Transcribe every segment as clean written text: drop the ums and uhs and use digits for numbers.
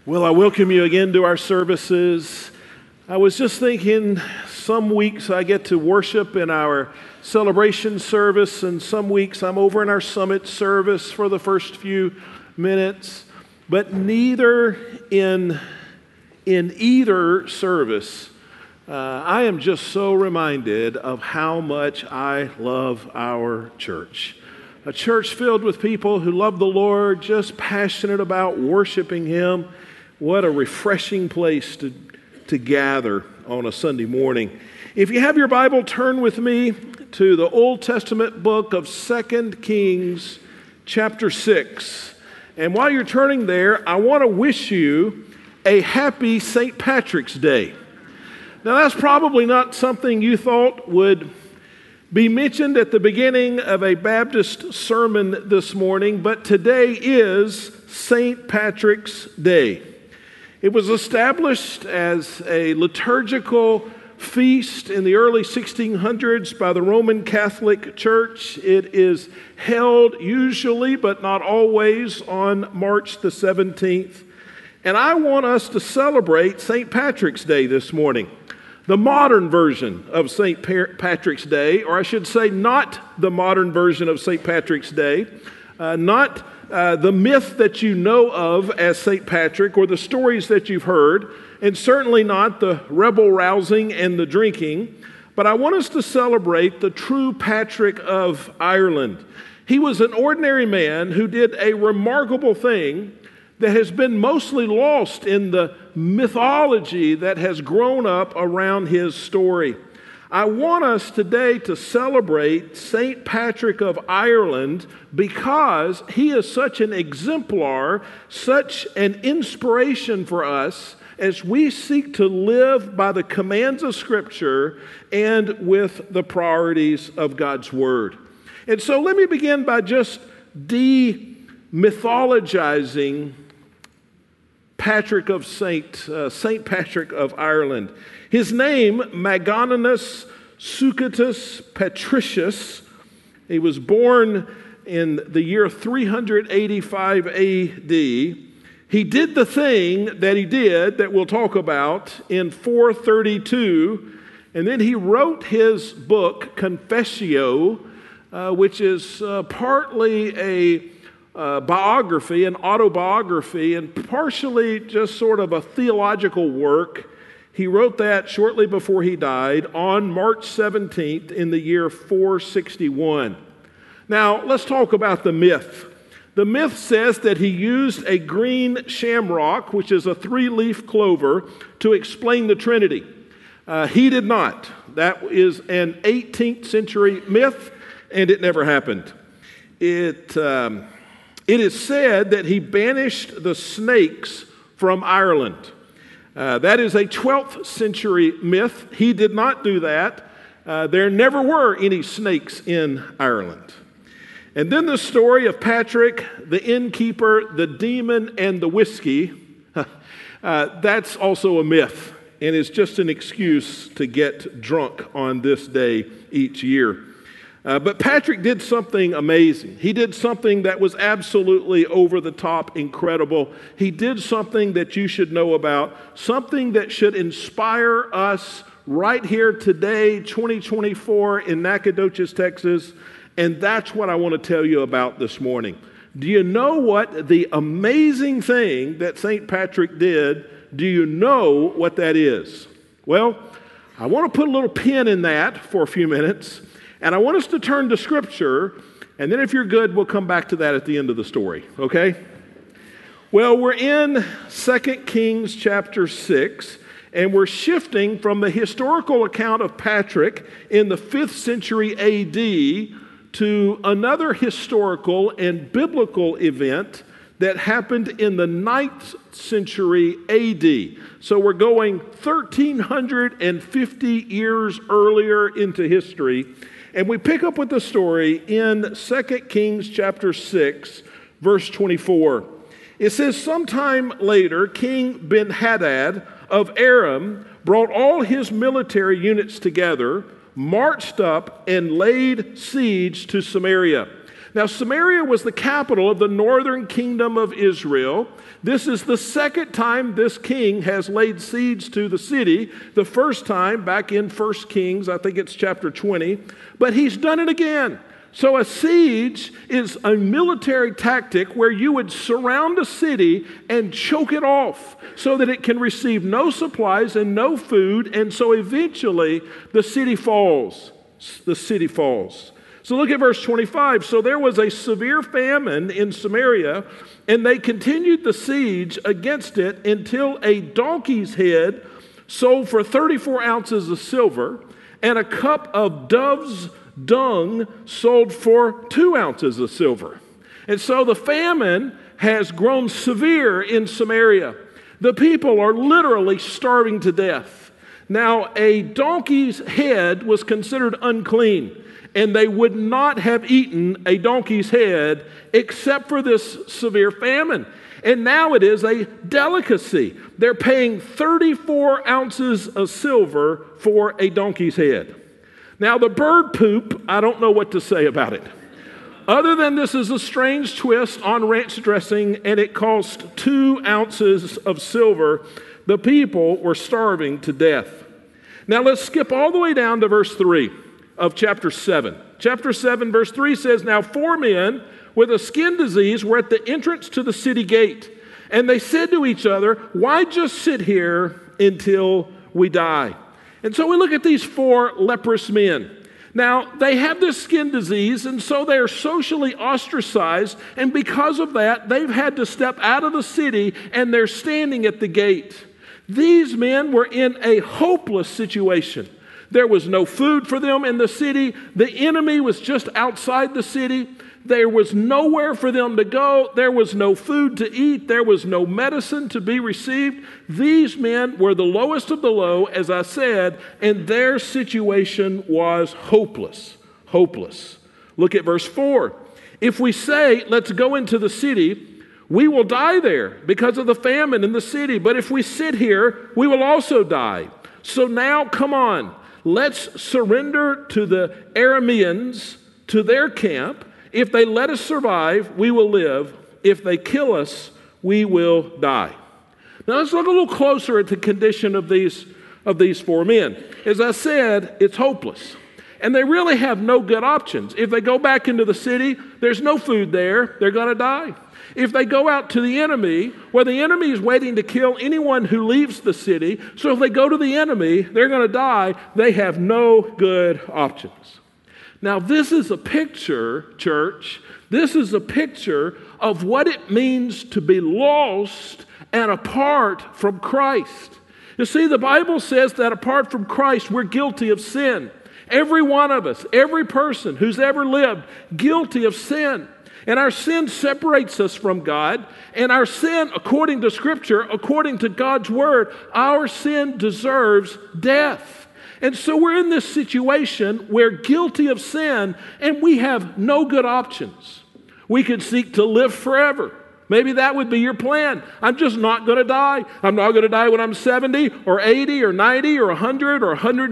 Well, I welcome you again to our services. I was just thinking some weeks I get to worship in our celebration service, and some weeks I'm over in our summit service for the first few minutes. But neither in either service, I am just so reminded of how much I love our church. A church filled with people who love the Lord, just passionate about worshiping Him. What a refreshing place to gather on a Sunday morning. If you have your Bible, turn with me to the Old Testament book of 2 Kings, chapter 6. And while you're turning there, I want to wish you a happy St. Patrick's Day. Now, that's probably not something you thought would be mentioned at the beginning of a Baptist sermon this morning, but today is St. Patrick's Day. It was established as a liturgical feast in the early 1600s by the Roman Catholic Church. It is held usually, but not always, on March the 17th. And I want us to celebrate St. Patrick's Day this morning. The modern version of St. Patrick's Day, or I should say not the modern version of St. Patrick's Day, not the myth that you know of as St. Patrick or the stories that you've heard, and certainly not the rebel-rousing and the drinking, but I want us to celebrate the true Patrick of Ireland. He was an ordinary man who did a remarkable thing that has been mostly lost in the mythology that has grown up around his story. I want us today to celebrate St. Patrick of Ireland because he is such an exemplar, such an inspiration for us as we seek to live by the commands of Scripture and with the priorities of God's Word. And so let me begin by just demythologizing Saint Patrick of Ireland. His name, Magoninus Succitus Patricius. He was born in the year 385 A.D. He did the thing that he did that we'll talk about in 432, and then he wrote his book, Confessio, which is partly a biography, an autobiography, and partially just sort of a theological work. He wrote that shortly before he died on March 17th in the year 461. Now, let's talk about the myth. The myth says that he used a green shamrock, which is a three-leaf clover, to explain the Trinity. He did not. That is an 18th century myth, and it never happened. It is said that he banished the snakes from Ireland. That is a 12th century myth. He did not do that. There never were any snakes in Ireland. And then the story of Patrick, the innkeeper, the demon, and the whiskey, that's also a myth, and it's just an excuse to get drunk on this day each year. But Patrick did something amazing. He did something that was absolutely over-the-top incredible. He did something that you should know about, something that should inspire us right here today, 2024, in Nacogdoches, Texas, and that's what I want to tell you about this morning. Do you know what the amazing thing that St. Patrick did? Do you know what that is? Well, I want to put a little pin in that for a few minutes. And I want us to turn to Scripture, and then if you're good, we'll come back to that at the end of the story, okay? Well, we're in 2 Kings chapter 6, and we're shifting from the historical account of Patrick in the 5th century A.D. to another historical and biblical event that happened in the 9th century A.D. So we're going 1,350 years earlier into history. And we pick up with the story in 2 Kings chapter 6, verse 24. It says, sometime later, King Ben-Hadad of Aram brought all his military units together, marched up, and laid siege to Samaria. Now, Samaria was the capital of the northern kingdom of Israel. This is the second time this king has laid siege to the city. The first time back in 1 Kings, I think it's chapter 20, but he's done it again. So a siege is a military tactic where you would surround a city and choke it off so that it can receive no supplies and no food, and so eventually the city falls. The city falls. So look at verse 25. So there was a severe famine in Samaria, and they continued the siege against it until a donkey's head sold for 34 ounces of silver, and a cup of dove's dung sold for 2 ounces of silver. And so the famine has grown severe in Samaria. The people are literally starving to death. Now, a donkey's head was considered unclean, and they would not have eaten a donkey's head except for this severe famine. And now it is a delicacy. They're paying 34 ounces of silver for a donkey's head. Now, the bird poop, I don't know what to say about it. Other than this is a strange twist on ranch dressing, and it cost 2 ounces of silver, the people were starving to death. Now, let's skip all the way down to verse 3 of chapter 7. Chapter 7, verse 3 says, Now 4 men with a skin disease were at the entrance to the city gate, and they said to each other, Why just sit here until we die? And so we look at these 4 leprous men. Now, they have this skin disease, and so they are socially ostracized, and because of that, they've had to step out of the city, and they're standing at the gate. These men were in a hopeless situation. There was no food for them in the city. The enemy was just outside the city. There was nowhere for them to go. There was no food to eat. There was no medicine to be received. These men were the lowest of the low, as I said, and their situation was hopeless. Hopeless. Look at verse 4. If we say, let's go into the city, we will die there because of the famine in the city. But if we sit here, we will also die. So now, come on, let's surrender to the Arameans, to their camp. If they let us survive, we will live. If they kill us, we will die. Now let's look a little closer at the condition of these 4 men. As I said, it's hopeless. And they really have no good options. If they go back into the city, there's no food there. They're going to die. If they go out to the enemy, well, the enemy is waiting to kill anyone who leaves the city. So if they go to the enemy, they're going to die. They have no good options. Now, this is a picture, church, this is a picture of what it means to be lost and apart from Christ. You see, the Bible says that apart from Christ, we're guilty of sin. Every one of us, every person who's ever lived, guilty of sin. And our sin separates us from God. And our sin, according to Scripture, according to God's Word, our sin deserves death. And so we're in this situation, we're guilty of sin, and we have no good options. We could seek to live forever. Maybe that would be your plan. I'm just not going to die. I'm not going to die when I'm 70 or 80 or 90 or 100 or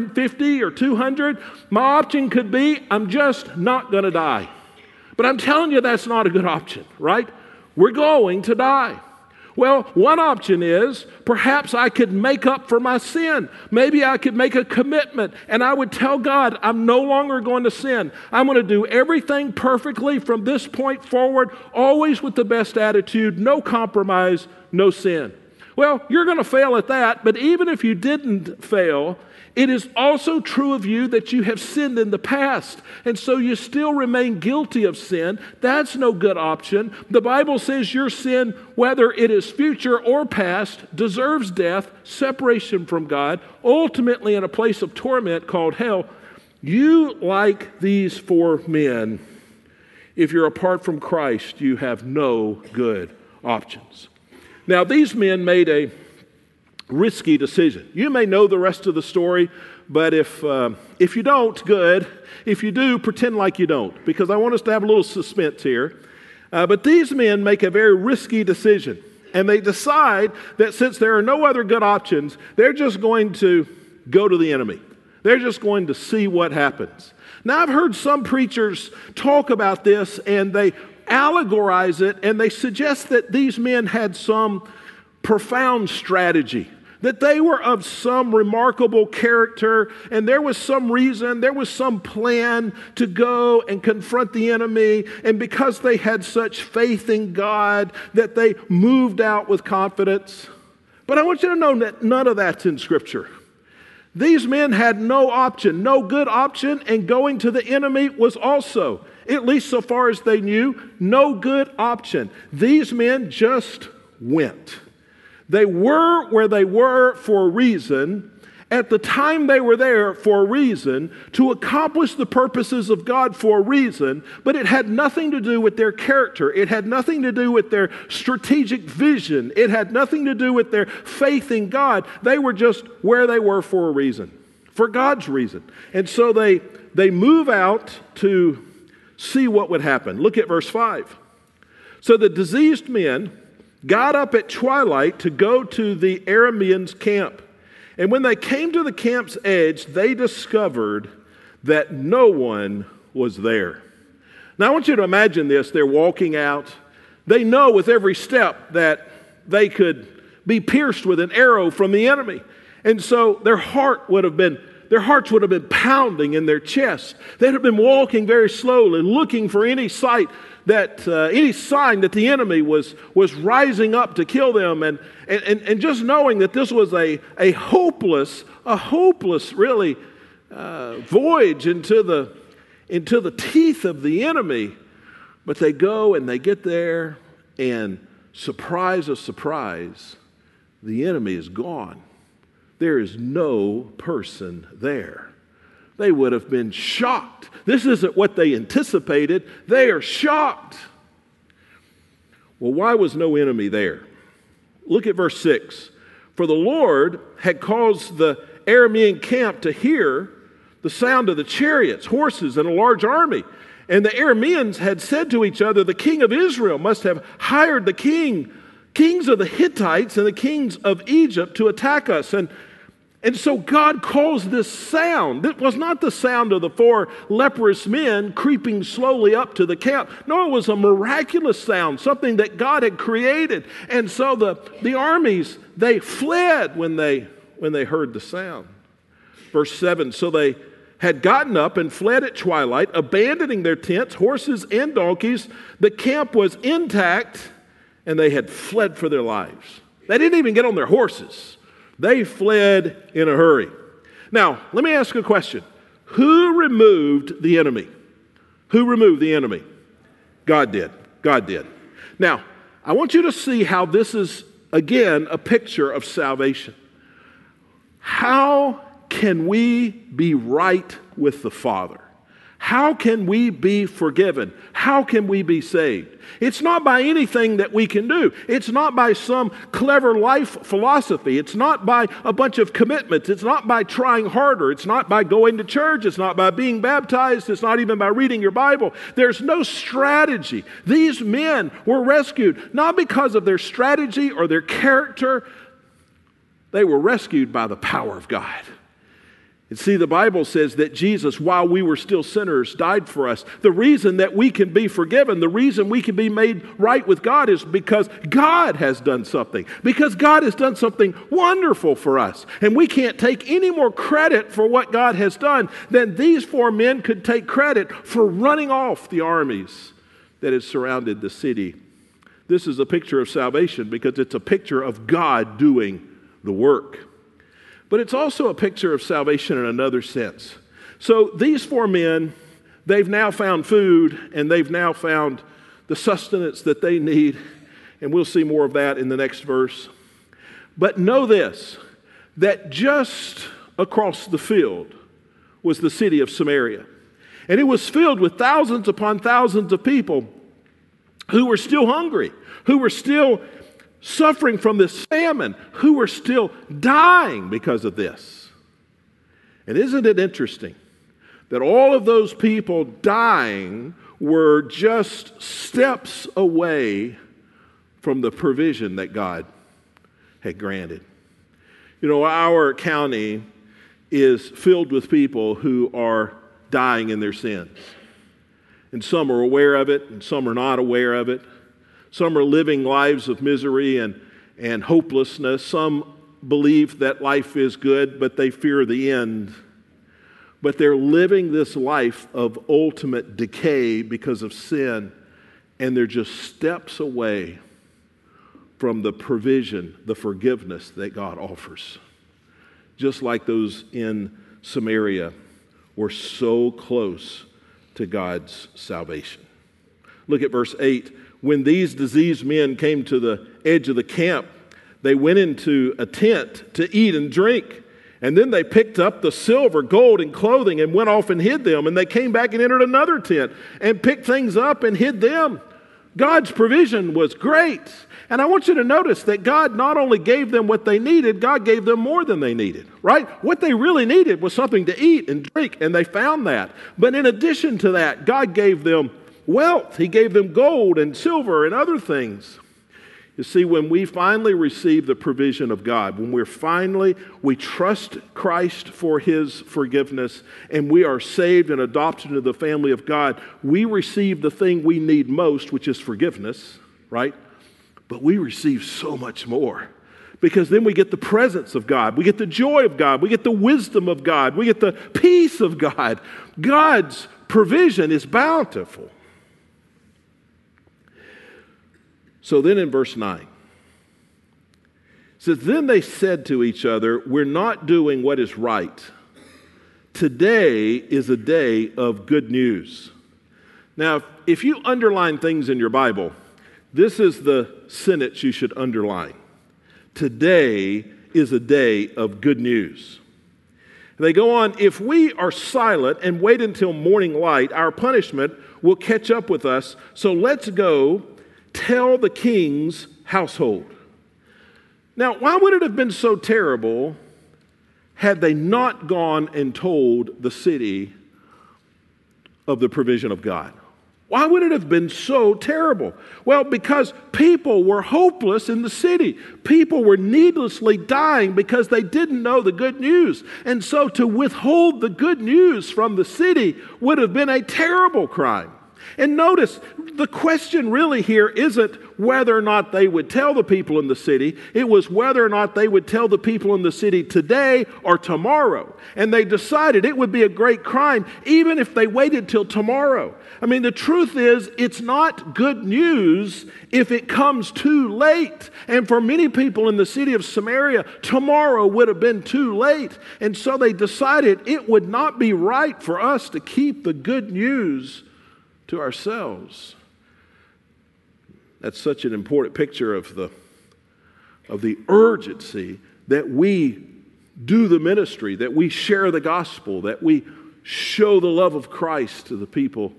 150 or 200. My option could be I'm just not going to die. But I'm telling you that's not a good option, right? We're going to die. Well, one option is perhaps I could make up for my sin. Maybe I could make a commitment and I would tell God I'm no longer going to sin. I'm going to do everything perfectly from this point forward, always with the best attitude, no compromise, no sin. Well, you're going to fail at that, but even if you didn't fail, it is also true of you that you have sinned in the past, and so you still remain guilty of sin. That's no good option. The Bible says your sin, whether it is future or past, deserves death, separation from God, ultimately in a place of torment called hell. You, like these 4 men, if you're apart from Christ, you have no good options. Now, these men made a risky decision. You may know the rest of the story, but if you don't, good. If you do, pretend like you don't, because I want us to have a little suspense here. But these men make a very risky decision, and they decide that since there are no other good options, they're just going to go to the enemy. They're just going to see what happens. Now, I've heard some preachers talk about this, and they allegorize it, and they suggest that these men had some profound strategy, that they were of some remarkable character, and there was some reason, there was some plan to go and confront the enemy, and because they had such faith in God, that they moved out with confidence. But I want you to know that none of that's in Scripture. These men had no option, no good option, and going to the enemy was also, at least so far as they knew, no good option. These men just went. They were where they were for a reason, at the time they were there for a reason, to accomplish the purposes of God for a reason, but it had nothing to do with their character. It had nothing to do with their strategic vision. It had nothing to do with their faith in God. They were just where they were for a reason, for God's reason. And so they move out to see what would happen. Look at verse 5. So the diseased men got up at twilight to go to the Arameans' camp. And when they came to the camp's edge, they discovered that no one was there. Now, I want you to imagine this. They're walking out. They know with every step that they could be pierced with an arrow from the enemy. And so their hearts would have been pounding in their chest. They'd have been walking very slowly, looking for any sign that the enemy was rising up to kill them, and just knowing that this was a hopeless really voyage into the teeth of the enemy. But they go and they get there, and surprise of surprise, the enemy is gone. There is no person there. They would have been shocked. This isn't what they anticipated. They are shocked. Well, why was no enemy there? Look at verse 6. For the Lord had caused the Aramean camp to hear the sound of the chariots, horses, and a large army. And the Arameans had said to each other, the king of Israel must have hired the kings of the Hittites and the kings of Egypt to attack us. And so God calls this sound. It was not the sound of the 4 leprous men creeping slowly up to the camp. No, it was a miraculous sound, something that God had created. And so the armies, they fled when they heard the sound. Verse 7, so they had gotten up and fled at twilight, abandoning their tents, horses, and donkeys. The camp was intact, and they had fled for their lives. They didn't even get on their horses. They fled in a hurry. Now, let me ask you a question. Who removed the enemy? Who removed the enemy? God did. God did. Now, I want you to see how this is, again, a picture of salvation. How can we be right with the Father? How can we be forgiven? How can we be saved? It's not by anything that we can do. It's not by some clever life philosophy. It's not by a bunch of commitments. It's not by trying harder. It's not by going to church. It's not by being baptized. It's not even by reading your Bible. There's no strategy. These men were rescued not because of their strategy or their character. They were rescued by the power of God. And see, the Bible says that Jesus, while we were still sinners, died for us. The reason that we can be forgiven, the reason we can be made right with God is because God has done something. Because God has done something wonderful for us. And we can't take any more credit for what God has done than these 4 men could take credit for running off the armies that had surrounded the city. This is a picture of salvation because it's a picture of God doing the work. But it's also a picture of salvation in another sense. So these 4 men, they've now found food, and they've now found the sustenance that they need. And we'll see more of that in the next verse. But know this, that just across the field was the city of Samaria. And it was filled with thousands upon thousands of people who were still hungry, who were still suffering from this famine, who were still dying because of this. And isn't it interesting that all of those people dying were just steps away from the provision that God had granted? You know, our county is filled with people who are dying in their sins. And some are aware of it, and some are not aware of it. Some are living lives of misery and hopelessness. Some believe that life is good, but they fear the end. But they're living this life of ultimate decay because of sin, and they're just steps away from the provision, the forgiveness that God offers. Just like those in Samaria were so close to God's salvation. Look at verse 8. When these diseased men came to the edge of the camp, they went into a tent to eat and drink. And then they picked up the silver, gold, and clothing and went off and hid them. And they came back and entered another tent and picked things up and hid them. God's provision was great. And I want you to notice that God not only gave them what they needed, God gave them more than they needed, right? What they really needed was something to eat and drink, and they found that. But in addition to that, God gave them wealth. He gave them gold and silver and other things. You see, when we finally receive the provision of God, when we trust Christ for His forgiveness, and we are saved and adopted into the family of God, we receive the thing we need most, which is forgiveness, right? But we receive so much more, because then we get the presence of God, we get the joy of God, we get the wisdom of God, we get the peace of God. God's provision is bountiful. So then in verse 9, it says, then they said to each other, we're not doing what is right. Today is a day of good news. Now, if you underline things in your Bible, this is the sentence you should underline. Today is a day of good news. They go on, if we are silent and wait until morning light, our punishment will catch up with us. So let's go tell the king's household. Now, why would it have been so terrible had they not gone and told the city of the provision of God? Why would it have been so terrible? Well, because people were hopeless in the city. People were needlessly dying because they didn't know the good news. And so to withhold the good news from the city would have been a terrible crime. And notice, the question really here isn't whether or not they would tell the people in the city. It was whether or not they would tell the people in the city today or tomorrow. And they decided it would be a great crime even if they waited till tomorrow. I mean, the truth is, it's not good news if it comes too late. And for many people in the city of Samaria, tomorrow would have been too late. And so they decided it would not be right for us to keep the good news to ourselves. That's such an important picture of the urgency that we do the ministry, that we share the gospel, that we show the love of Christ to the people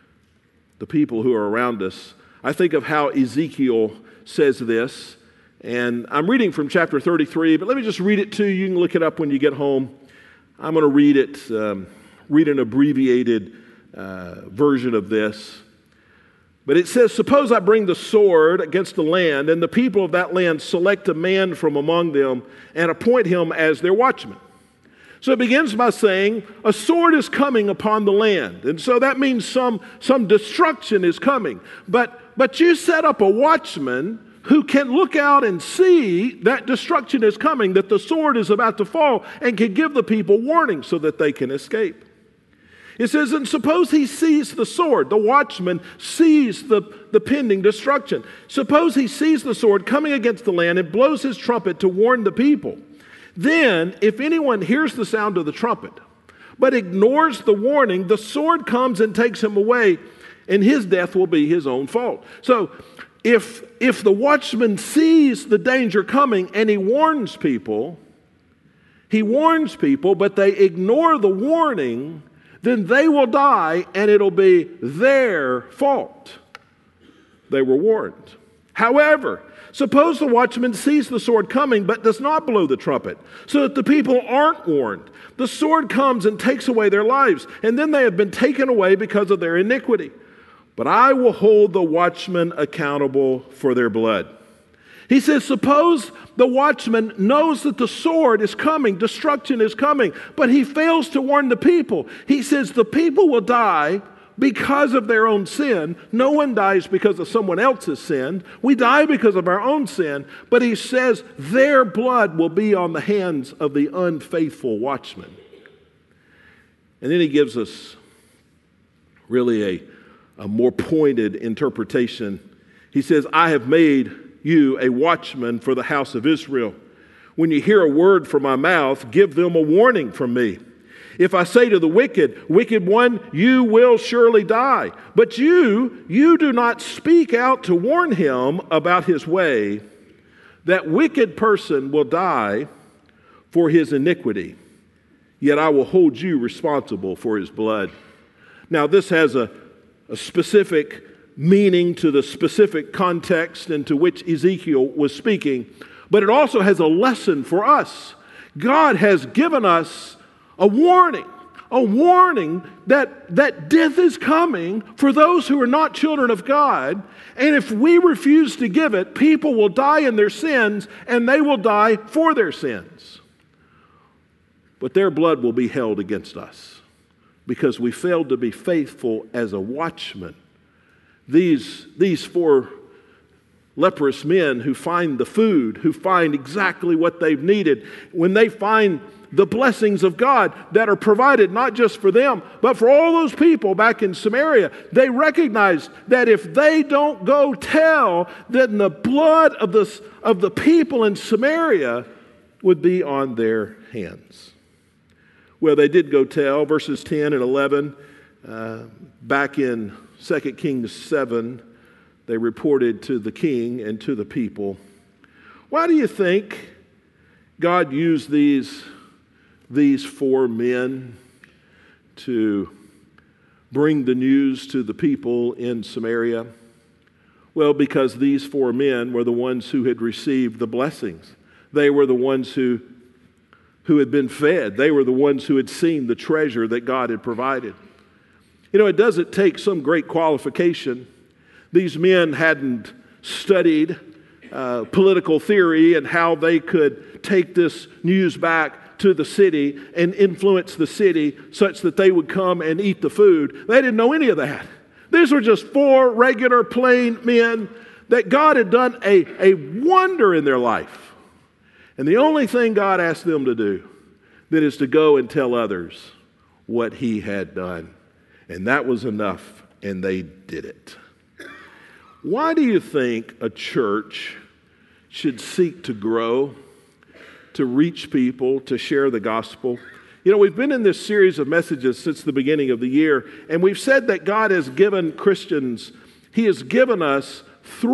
who are around us. I think of how Ezekiel says this, and I'm reading from chapter 33, but let me just read it to you. You can look it up when you get home. I'm going to read it, read an abbreviated version of this. But it says, suppose I bring the sword against the land, and the people of that land select a man from among them and appoint him as their watchman. So it begins by saying, a sword is coming upon the land. And so that means some destruction is coming. But you set up a watchman who can look out and see that destruction is coming, that the sword is about to fall, and can give the people warning so that they can escape. It says, and suppose he sees the sword. The watchman sees the pending destruction. Suppose he sees the sword coming against the land and blows his trumpet to warn the people. Then, if anyone hears the sound of the trumpet, but ignores the warning, the sword comes and takes him away, and his death will be his own fault. So, if the watchman sees the danger coming and he warns people, but they ignore the warning, then they will die, and it'll be their fault. They were warned. However, suppose the watchman sees the sword coming, but does not blow the trumpet, so that the people aren't warned. The sword comes and takes away their lives, and then they have been taken away because of their iniquity. But I will hold the watchmen accountable for their blood. He says, suppose the watchman knows that the sword is coming, destruction is coming, but he fails to warn the people. He says the people will die because of their own sin. No one dies because of someone else's sin. We die because of our own sin. But he says their blood will be on the hands of the unfaithful watchman. And then he gives us really a more pointed interpretation. He says, I have made you a watchman for the house of Israel. When you hear a word from my mouth, give them a warning from me. If I say to the wicked one, you will surely die. But you do not speak out to warn him about his way. That wicked person will die for his iniquity. Yet I will hold you responsible for his blood. Now this has a specific meaning to the specific context into which Ezekiel was speaking, but it also has a lesson for us. God has given us a warning that death is coming for those who are not children of God, and if we refuse to give it, people will die in their sins, and they will die for their sins. But their blood will be held against us because we failed to be faithful as a watchman. These 4 leprous men who find the food, who find exactly what they've needed, when they find the blessings of God that are provided not just for them, but for all those people back in Samaria, they recognize that if they don't go tell, then the blood of the people in Samaria would be on their hands. Well, they did go tell, verses 10 and 11, back in 2 Kings 7, they reported to the king and to the people. Why do you think God used these 4 men to bring the news to the people in Samaria? Well, because these 4 men were the ones who had received the blessings. They were the ones who had been fed. They were the ones who had seen the treasure that God had provided. You know, it doesn't take some great qualification. These men hadn't studied political theory and how they could take this news back to the city and influence the city such that they would come and eat the food. They didn't know any of that. These were just 4 regular, plain men that God had done a wonder in their life. And the only thing God asked them to do, that is to go and tell others what he had done. And that was enough, and they did it. Why do you think a church should seek to grow, to reach people, to share the gospel? You know, we've been in this series of messages since the beginning of the year, and we've said that God has given Christians, he has given us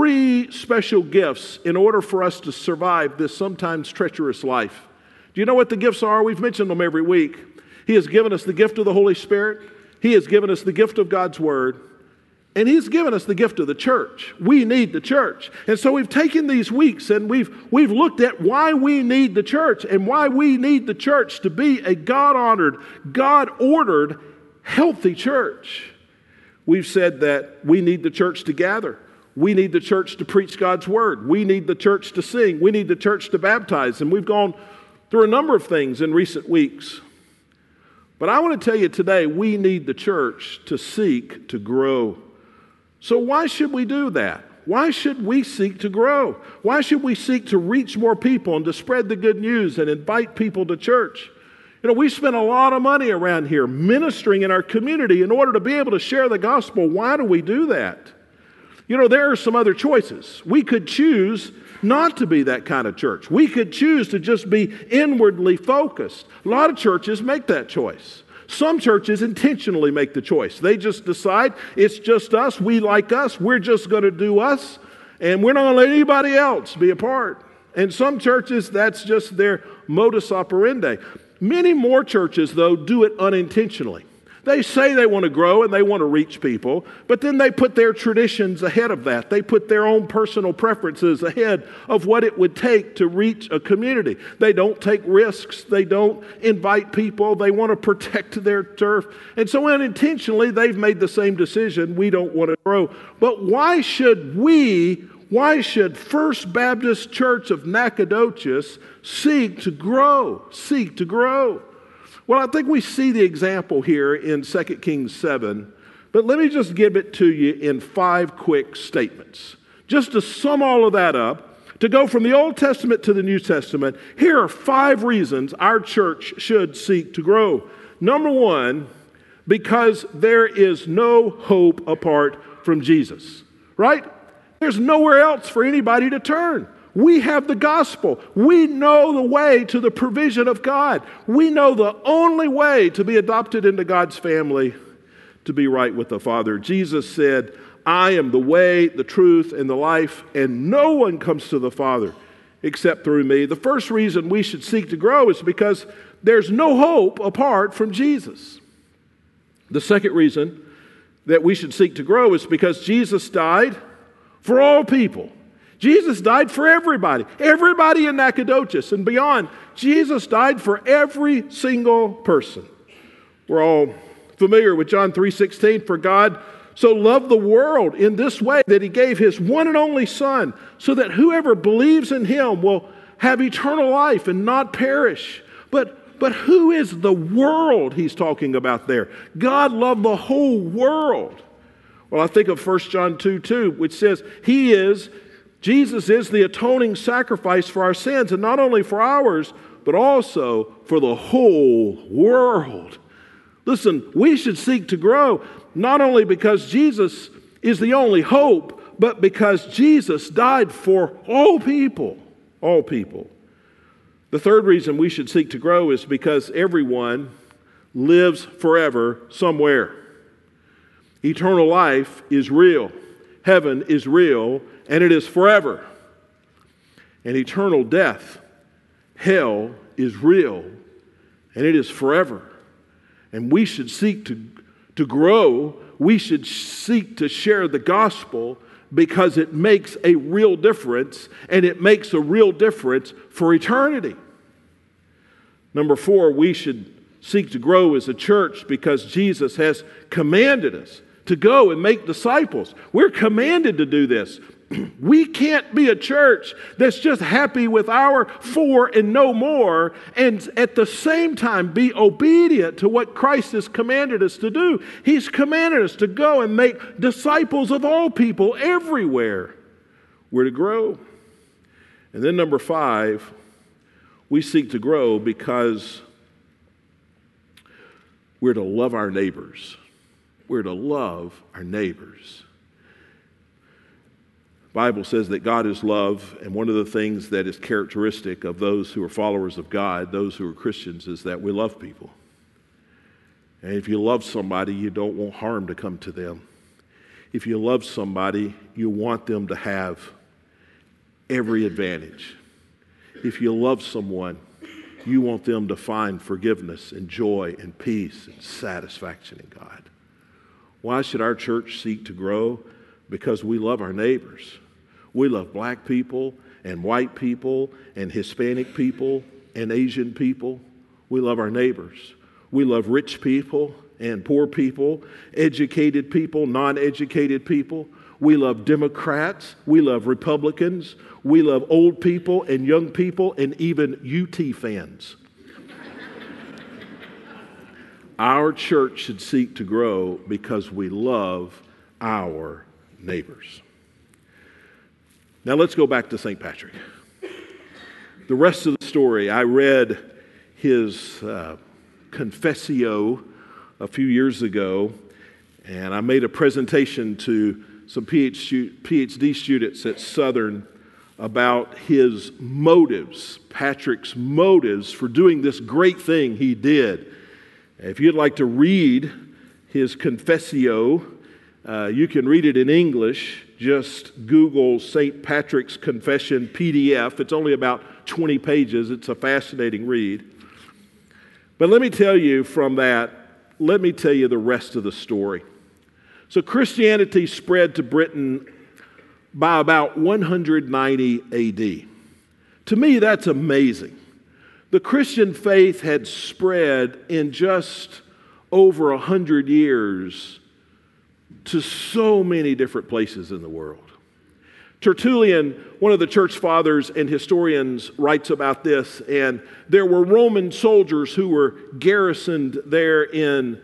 3 special gifts in order for us to survive this sometimes treacherous life. Do you know what the gifts are? We've mentioned them every week. He has given us the gift of the Holy Spirit. He has given us the gift of God's Word. And he's given us the gift of the church. We need the church. And so we've taken these weeks and we've looked at why we need the church and why we need the church to be a God-honored, God-ordered, healthy church. We've said that we need the church to gather. We need the church to preach God's Word. We need the church to sing. We need the church to baptize. And we've gone through a number of things in recent weeks. But I want to tell you today, we need the church to seek to grow. So why should we do that? Why should we seek to grow? Why should we seek to reach more people and to spread the good news and invite people to church? You know, we spend a lot of money around here ministering in our community in order to be able to share the gospel. Why do we do that? You know, there are some other choices. We could choose not to be that kind of church. We could choose to just be inwardly focused. A lot of churches make that choice. Some churches intentionally make the choice. They just decide it's just us, we like us, we're just going to do us, and we're not going to let anybody else be a part. And some churches, that's just their modus operandi. Many more churches, though, do it unintentionally. They say they want to grow and they want to reach people, but then they put their traditions ahead of that. They put their own personal preferences ahead of what it would take to reach a community. They don't take risks. They don't invite people. They want to protect their turf. And so unintentionally, they've made the same decision. We don't want to grow. But why should we Why should First Baptist Church of Nacogdoches seek to grow? Seek to grow. Well, I think we see the example here in 2 Kings 7, but let me just give it to you in 5 quick statements. Just to sum all of that up, to go from the Old Testament to the New Testament, here are 5 reasons our church should seek to grow. Number 1, because there is no hope apart from Jesus, right? There's nowhere else for anybody to turn. We have the gospel. We know the way to the provision of God. We know the only way to be adopted into God's family, to be right with the Father. Jesus said, I am the way, the truth, and the life, and no one comes to the Father except through me. The first reason we should seek to grow is because there's no hope apart from Jesus. The second reason that we should seek to grow is because Jesus died for all people. Jesus died for everybody in Nacogdoches and beyond. Jesus died for every single person. We're all familiar with John 3:16. For God so loved the world in this way that he gave his one and only Son, so that whoever believes in him will have eternal life and not perish. But who is the world he's talking about there? God loved the whole world. Well, I think of 1 John 2:2, which says, Jesus is the atoning sacrifice for our sins, and not only for ours, but also for the whole world. Listen, we should seek to grow, not only because Jesus is the only hope, but because Jesus died for all people. All people. The third reason we should seek to grow is because everyone lives forever somewhere. Eternal life is real. Heaven is real, and it is forever. And eternal death, hell, is real, and it is forever. And we should seek to grow. We should seek to share the gospel because it makes a real difference, and it makes a real difference for eternity. Number 4, we should seek to grow as a church because Jesus has commanded us to go and make disciples. We're commanded to do this. We can't be a church that's just happy with our 4 and no more, and at the same time be obedient to what Christ has commanded us to do. He's commanded us to go and make disciples of all people everywhere. We're to grow. And then number 5, we seek to grow because we're to love our neighbors. We're to love our neighbors. The Bible says that God is love, and one of the things that is characteristic of those who are followers of God, those who are Christians, is that we love people. And if you love somebody, you don't want harm to come to them. If you love somebody, you want them to have every advantage. If you love someone, you want them to find forgiveness and joy and peace and satisfaction in God. Why should our church seek to grow? Because we love our neighbors. We love black people and white people and Hispanic people and Asian people. We love our neighbors. We love rich people and poor people, educated people, non-educated people. We love Democrats. We love Republicans. We love old people and young people and even UT fans. Our church should seek to grow because we love our neighbors. Now let's go back to St. Patrick. The rest of the story, I read his Confessio a few years ago, and I made a presentation to some PhD students at Southern about his motives, Patrick's motives for doing this great thing he did. If you'd like to read his Confessio, you can read it in English. Just Google St. Patrick's Confession PDF. It's only about 20 pages. It's a fascinating read. But let me tell you from that, let me tell you the rest of the story. So Christianity spread to Britain by about 190 AD. To me, that's amazing. The Christian faith had spread in just over 100 years to so many different places in the world. Tertullian, one of the church fathers and historians, writes about this, and there were Roman soldiers who were garrisoned there in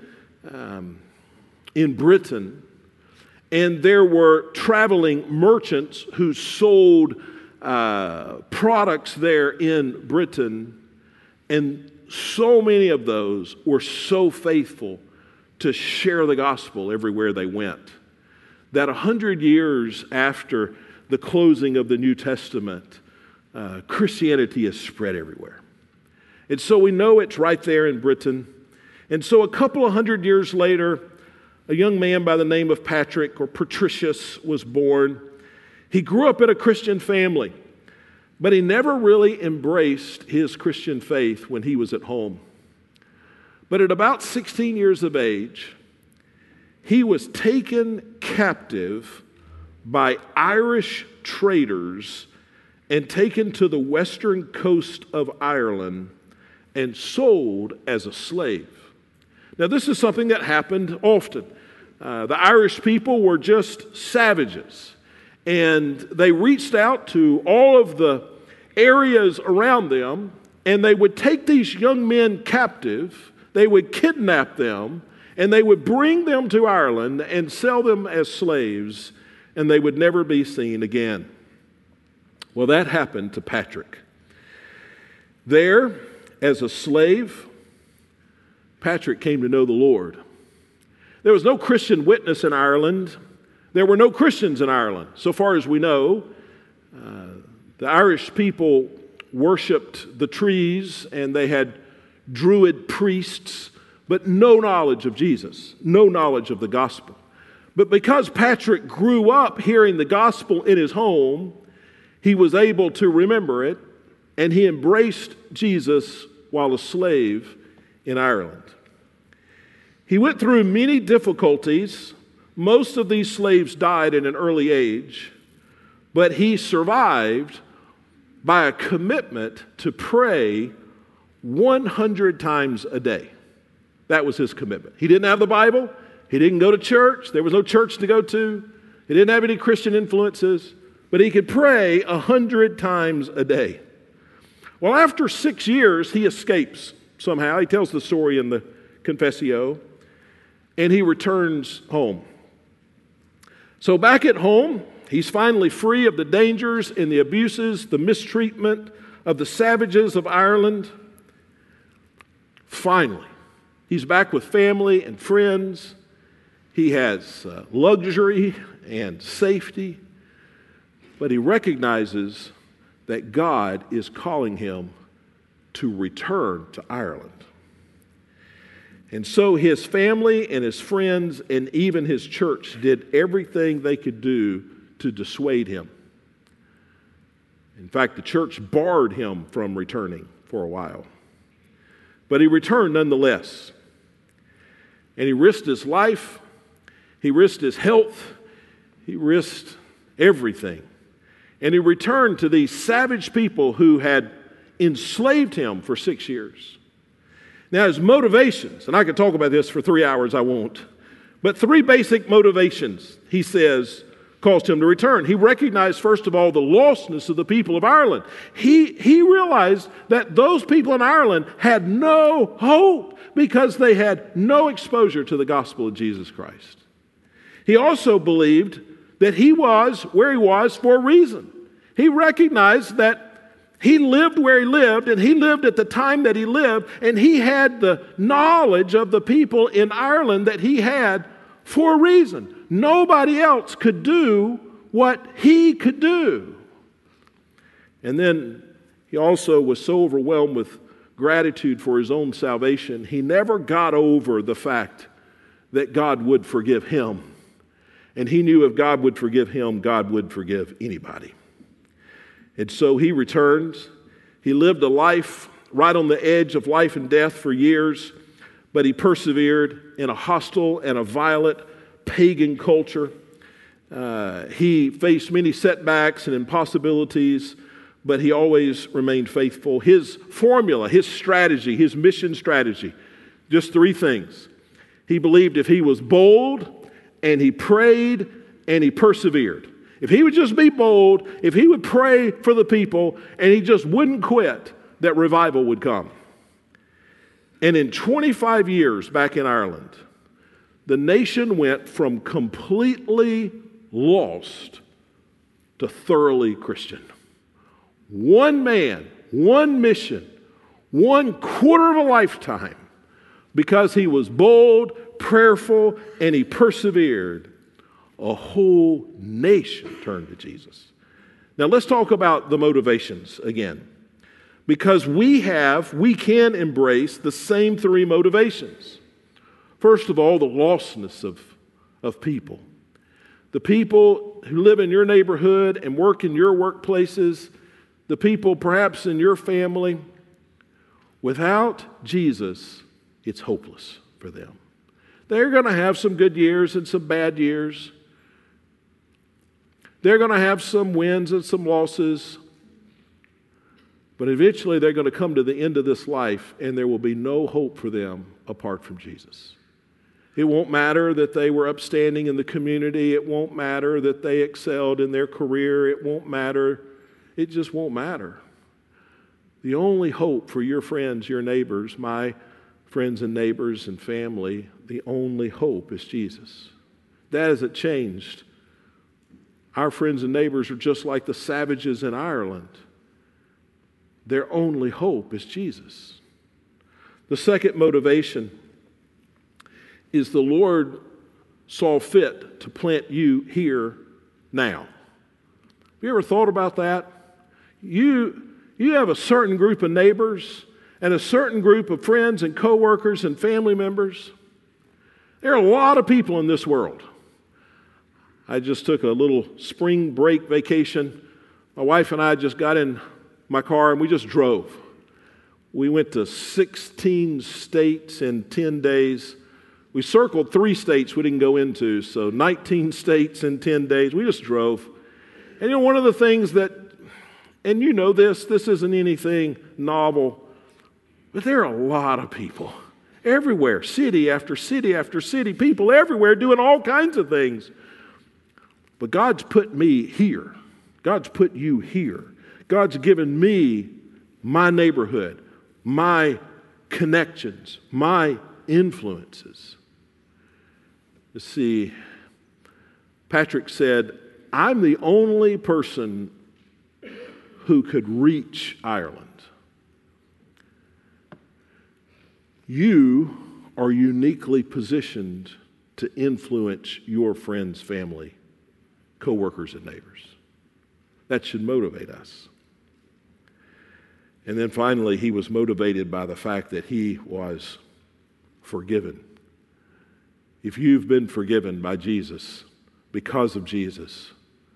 Britain, and there were traveling merchants who sold products there in Britain, and so many of those were so faithful to share the gospel everywhere they went that 100 years after the closing of the New Testament, Christianity is spread everywhere. And so we know it's right there in Britain. And so a couple of 100 years later, a young man by the name of Patrick, or Patricius, was born. He grew up in a Christian family, but he never really embraced his Christian faith when he was at home. But at about 16 years of age, he was taken captive by Irish traders and taken to the western coast of Ireland and sold as a slave. Now, this is something that happened often. The Irish people were just savages, and they reached out to all of the areas around them, and they would take these young men captive, they would kidnap them, and they would bring them to Ireland and sell them as slaves, and they would never be seen again. Well, that happened to Patrick. There, as a slave, Patrick came to know the Lord. There was no Christian witness in Ireland. There were no Christians in Ireland. So far as we know, the Irish people worshiped the trees, and they had Druid priests, but no knowledge of Jesus, no knowledge of the gospel. But because Patrick grew up hearing the gospel in his home, he was able to remember it, and he embraced Jesus while a slave in Ireland. He went through many difficulties. Most of these slaves died at an early age, but he survived by a commitment to pray 100 times a day. That was his commitment. He didn't have the Bible. He didn't go to church. There was no church to go to. He didn't have any Christian influences, but he could pray 100 times a day. Well, after 6 years, he escapes somehow. He tells the story in the Confessio, and he returns home. So back at home, he's finally free of the dangers and the abuses, the mistreatment of the savages of Ireland. Finally, he's back with family and friends. He has luxury and safety, but he recognizes that God is calling him to return to Ireland. And so his family and his friends and even his church did everything they could do to dissuade him. In fact, the church barred him from returning for a while. But he returned nonetheless. And he risked his life. He risked his health. He risked everything. And he returned to these savage people who had enslaved him for 6 years. Now, his motivations, and I could talk about this for 3 hours, I won't, but 3 basic motivations, he says, caused him to return. He recognized, first of all, the lostness of the people of Ireland. He realized that those people in Ireland had no hope because they had no exposure to the gospel of Jesus Christ. He also believed that he was where he was for a reason. He recognized that he lived where he lived, and he lived at the time that he lived, and he had the knowledge of the people in Ireland that he had for a reason. Nobody else could do what he could do. And then he also was so overwhelmed with gratitude for his own salvation, he never got over the fact that God would forgive him. And he knew if God would forgive him, God would forgive anybody. And so he returns. He lived a life right on the edge of life and death for years, but he persevered in a hostile and a violent pagan culture. He faced many setbacks and impossibilities, but he always remained faithful. His formula, his strategy, his mission strategy, just 3 things. He believed if he was bold and he prayed and he persevered, if he would just be bold, if he would pray for the people, and he just wouldn't quit, that revival would come. And in 25 years back in Ireland, the nation went from completely lost to thoroughly Christian. One man, one mission, 1/4 of a lifetime, because he was bold, prayerful, and he persevered. A whole nation turned to Jesus. Now let's talk about the motivations again. Because we can embrace the same three motivations. First of all, the lostness of people. The people who live in your neighborhood and work in your workplaces, the people perhaps in your family. Without Jesus, it's hopeless for them. They're going to have some good years and some bad years. They're going to have some wins and some losses. But eventually they're going to come to the end of this life and there will be no hope for them apart from Jesus. It won't matter that they were upstanding in the community. It won't matter that they excelled in their career. It won't matter. It just won't matter. The only hope for your friends, your neighbors, my friends and neighbors and family, the only hope is Jesus. That hasn't changed. Our friends and neighbors are just like the savages in Ireland. Their only hope is Jesus. The second motivation is the Lord saw fit to plant you here now. Have you ever thought about that? You have a certain group of neighbors and a certain group of friends and coworkers and family members. There are a lot of people in this world. I just took a little spring break vacation. My wife and I just got in my car and we just drove. We went to 16 states in 10 days. We circled 3 states we didn't go into, so 19 states in 10 days. We just drove. And you know, one of the things that, and you know this isn't anything novel, but there are a lot of people everywhere, city after city after city, people everywhere doing all kinds of things. But God's put me here. God's put you here. God's given me my neighborhood, my connections, my influences. You see, Patrick said, I'm the only person who could reach Ireland. You are uniquely positioned to influence your friends, family, co-workers, and neighbors. That should motivate us. And then finally, he was motivated by the fact that he was forgiven. If you've been forgiven by Jesus, because of Jesus,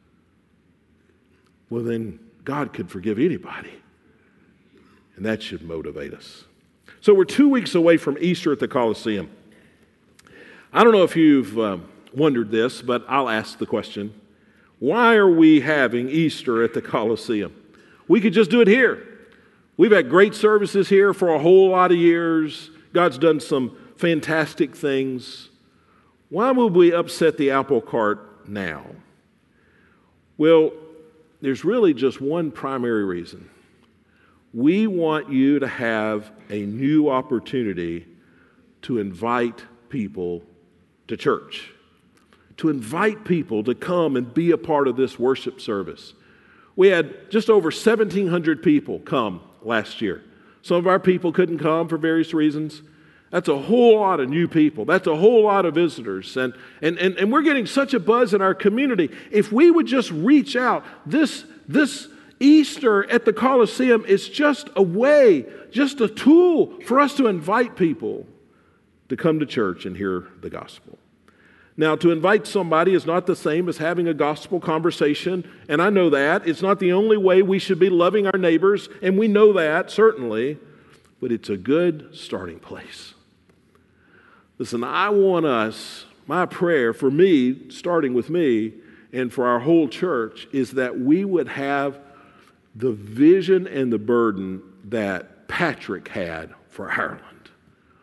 well then God could forgive anybody. And that should motivate us. So we're 2 weeks away from Easter at the Colosseum. I don't know if you've wondered this, but I'll ask the question. Why are we having Easter at the Colosseum? We could just do it here. We've had great services here for a whole lot of years. God's done some fantastic things. Why would we upset the apple cart now? Well, there's really just one primary reason. We want you to have a new opportunity to invite people to church, to invite people to come and be a part of this worship service. We had just over 1,700 people come last year. Some of our people couldn't come for various reasons. That's a whole lot of new people. That's a whole lot of visitors. And we're getting such a buzz in our community. If we would just reach out, this Easter at the Colosseum is just a way, just a tool for us to invite people to come to church and hear the gospel. Now, to invite somebody is not the same as having a gospel conversation, and I know that. It's not the only way we should be loving our neighbors, and we know that, certainly, but it's a good starting place. Listen, I want us, my prayer for me, starting with me, and for our whole church, is that we would have the vision and the burden that Patrick had for Ireland.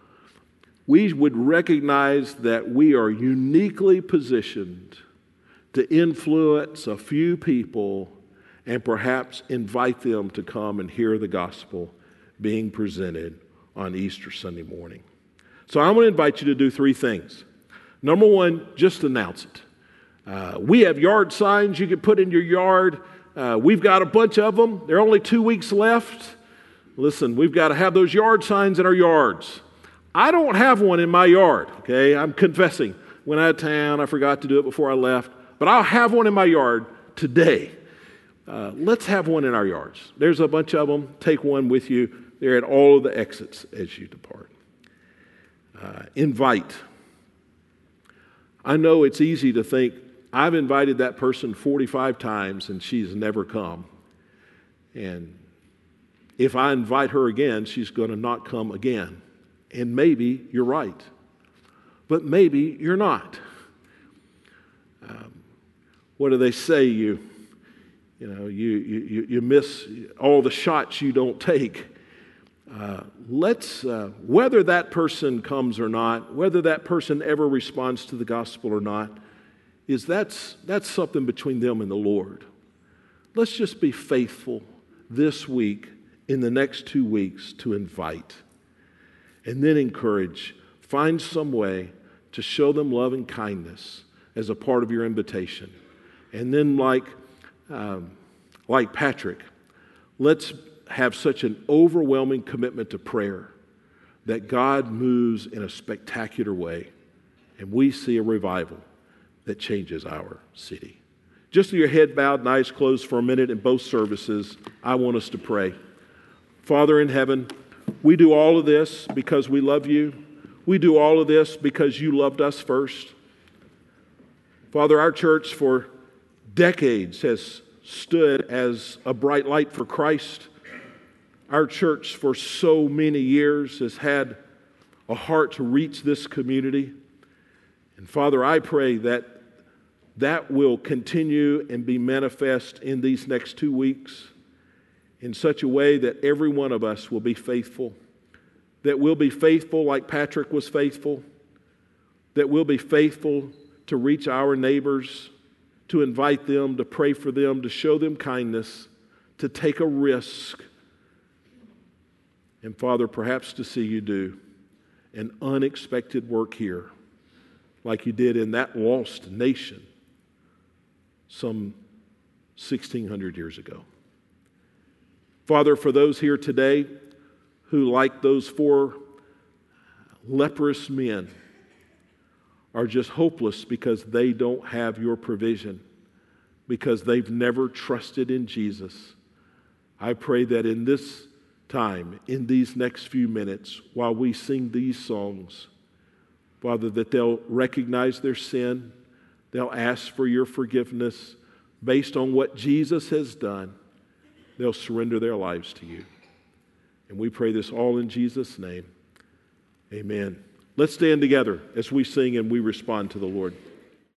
We would recognize that we are uniquely positioned to influence a few people and perhaps invite them to come and hear the gospel being presented on Easter Sunday morning. So I want to invite you to do three things. Number one, just announce it. We have yard signs you can put in your yard. We've got a bunch of them. There are only 2 weeks left. Listen, we've got to have those yard signs in our yards. I don't have one in my yard, okay? I'm confessing. Went out of town. I forgot to do it before I left. But I'll have one in my yard today. Let's have one in our yards. There's a bunch of them. Take one with you. They're at all of the exits as you depart. Invite. I know it's easy to think, I've invited that person 45 times and she's never come. And if I invite her again, she's going to not come again. And maybe you're right. But maybe you're not. What do they say? You miss all the shots you don't take. Whether that person comes or not, whether that person ever responds to the gospel or not, that's something between them and the Lord. Let's just be faithful this week, in the next 2 weeks, to invite. And then encourage. Find some way to show them love and kindness as a part of your invitation. And then like Patrick, let's have such an overwhelming commitment to prayer that God moves in a spectacular way and we see a revival that changes our city. Just with your head bowed and eyes closed for a minute in both services, I want us to pray. Father in heaven, we do all of this because we love you. We do all of this because you loved us first. Father, our church for decades has stood as a bright light for Christ. Our church for so many years has had a heart to reach this community. And Father, I pray that will continue and be manifest in these next 2 weeks in such a way that every one of us will be faithful, that we'll be faithful like Patrick was faithful, that we'll be faithful to reach our neighbors, to invite them, to pray for them, to show them kindness, to take a risk. And Father, perhaps to see you do an unexpected work here like you did in that lost nation some 1,600 years ago. Father, for those here today who, like those 4 leprous men, are just hopeless because they don't have your provision, because they've never trusted in Jesus, I pray that in this time, in these next few minutes, while we sing these songs, Father, that they'll recognize their sin, they'll ask for your forgiveness based on what Jesus has done. They'll surrender their lives to you. And we pray this all in Jesus' name. Amen. Let's stand together as we sing and we respond to the Lord.